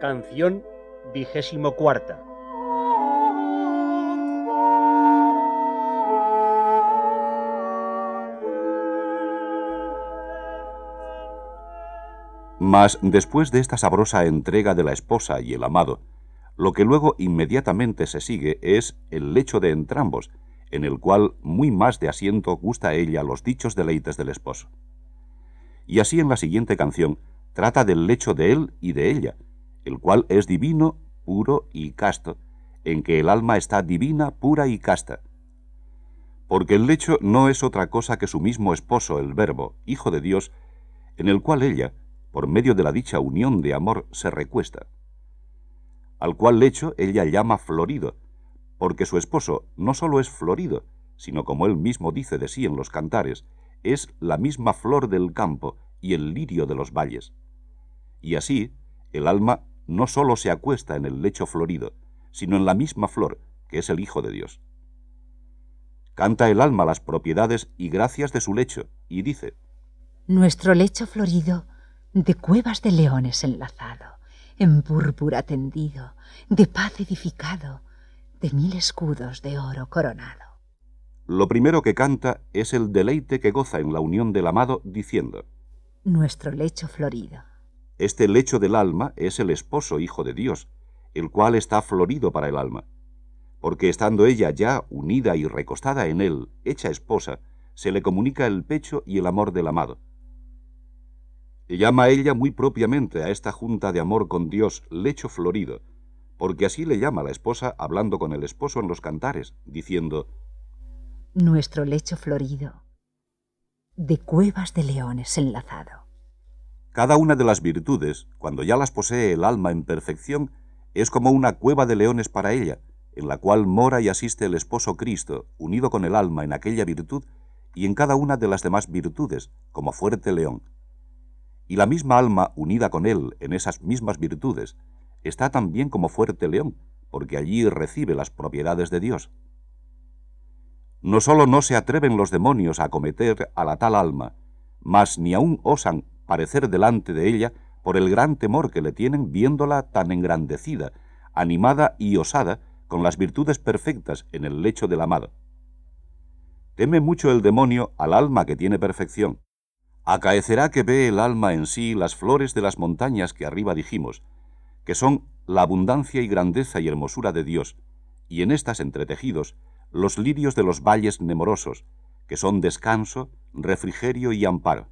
Canción 24. Mas después de esta sabrosa entrega de la esposa y el amado, lo que luego inmediatamente se sigue es el lecho de entrambos, en el cual muy más de asiento gusta ella los dichos deleites del esposo. Y así en la siguiente canción trata del lecho de él y de ella, el cual es divino, puro y casto, en que el alma está divina, pura y casta. Porque el lecho no es otra cosa que su mismo esposo, el Verbo, Hijo de Dios, en el cual ella, por medio de la dicha unión de amor, se recuesta. Al cual lecho ella llama florido, porque su esposo no solo es florido, sino como él mismo dice de sí en los cantares, es la misma flor del campo y el lirio de los valles. Y así, el alma no solo se acuesta en el lecho florido, sino en la misma flor, que es el Hijo de Dios. Canta el alma las propiedades y gracias de su lecho, y dice: Nuestro lecho florido, de cuevas de leones enlazado, en púrpura tendido, de paz edificado, de 1000 escudos de oro coronado. Lo primero que canta es el deleite que goza en la unión del amado, diciendo: Nuestro lecho florido. Este lecho del alma es el esposo Hijo de Dios, el cual está florido para el alma, porque estando ella ya unida y recostada en él, hecha esposa, se le comunica el pecho y el amor del amado. Y llama ella muy propiamente a esta junta de amor con Dios lecho florido, porque así le llama la esposa hablando con el esposo en los cantares, diciendo: Nuestro lecho florido, de cuevas de leones enlazado. Cada una de las virtudes, cuando ya las posee el alma en perfección, es como una cueva de leones para ella, en la cual mora y asiste el esposo Cristo, unido con el alma en aquella virtud y en cada una de las demás virtudes, como fuerte león. Y la misma alma unida con él en esas mismas virtudes, está también como fuerte león, porque allí recibe las propiedades de Dios. No solo no se atreven los demonios a acometer a la tal alma, mas ni aún osan parecer delante de ella por el gran temor que le tienen viéndola tan engrandecida, animada y osada con las virtudes perfectas en el lecho del amado. Teme mucho el demonio al alma que tiene perfección. Acaecerá que ve el alma en sí las flores de las montañas que arriba dijimos, que son la abundancia y grandeza y hermosura de Dios, y en estas entretejidos los lirios de los valles nemorosos, que son descanso, refrigerio y amparo.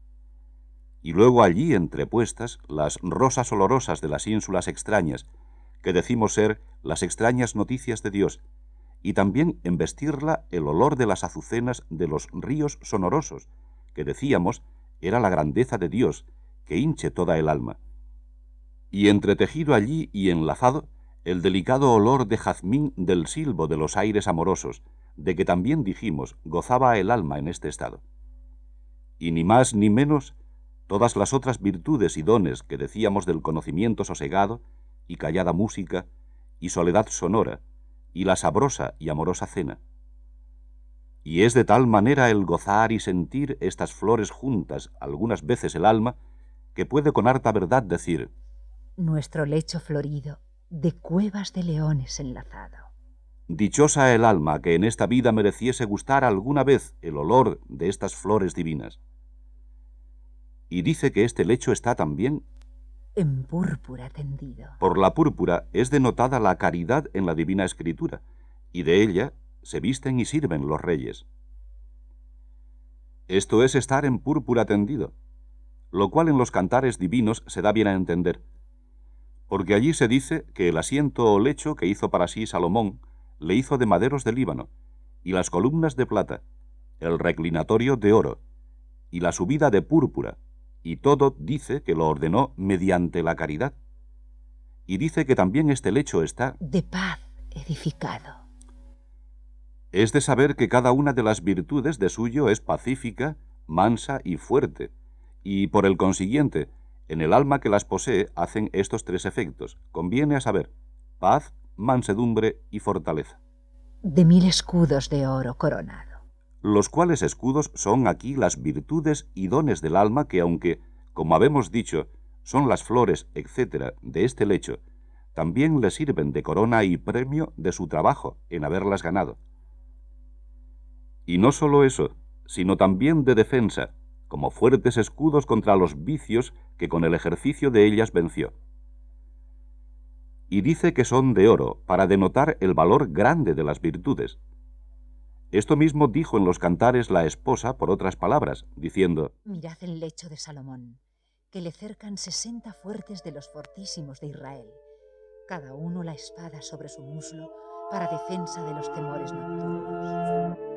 Y luego allí entrepuestas las rosas olorosas de las ínsulas extrañas, que decimos ser las extrañas noticias de Dios, y también en vestirla el olor de las azucenas de los ríos sonorosos, que decíamos era la grandeza de Dios, que hinche toda el alma. Y entretejido allí y enlazado, el delicado olor de jazmín del silbo de los aires amorosos, de que también dijimos gozaba el alma en este estado. Y ni más ni menos todas las otras virtudes y dones que decíamos del conocimiento sosegado, y callada música, y soledad sonora, y la sabrosa y amorosa cena. Y es de tal manera el gozar y sentir estas flores juntas algunas veces el alma, que puede con harta verdad decir: Nuestro lecho florido, de cuevas de leones enlazado. Dichosa el alma que en esta vida mereciese gustar alguna vez el olor de estas flores divinas. Y dice que este lecho está también en púrpura tendido. Por la púrpura es denotada la caridad en la Divina Escritura, y de ella se visten y sirven los reyes. Esto es estar en púrpura tendido, lo cual en los cantares divinos se da bien a entender, porque allí se dice que el asiento o lecho que hizo para sí Salomón le hizo de maderos de Líbano, y las columnas de plata, el reclinatorio de oro, y la subida de púrpura, y todo dice que lo ordenó mediante la caridad. Y dice que también este lecho está de paz edificado. Es de saber que cada una de las virtudes de suyo es pacífica, mansa y fuerte, y por el consiguiente, en el alma que las posee hacen estos tres efectos. Conviene a saber: paz, mansedumbre y fortaleza. De 1000 escudos de oro coronado. Los cuales escudos son aquí las virtudes y dones del alma que, aunque, como habemos dicho, son las flores, etc., de este lecho, también le sirven de corona y premio de su trabajo en haberlas ganado. Y no solo eso, sino también de defensa, como fuertes escudos contra los vicios que con el ejercicio de ellas venció. Y dice que son de oro, para denotar el valor grande de las virtudes. Esto mismo dijo en los Cantares la esposa por otras palabras, diciendo: Mirad el lecho de Salomón, que le cercan 60 fuertes de los fortísimos de Israel, cada uno la espada sobre su muslo para defensa de los temores nocturnos.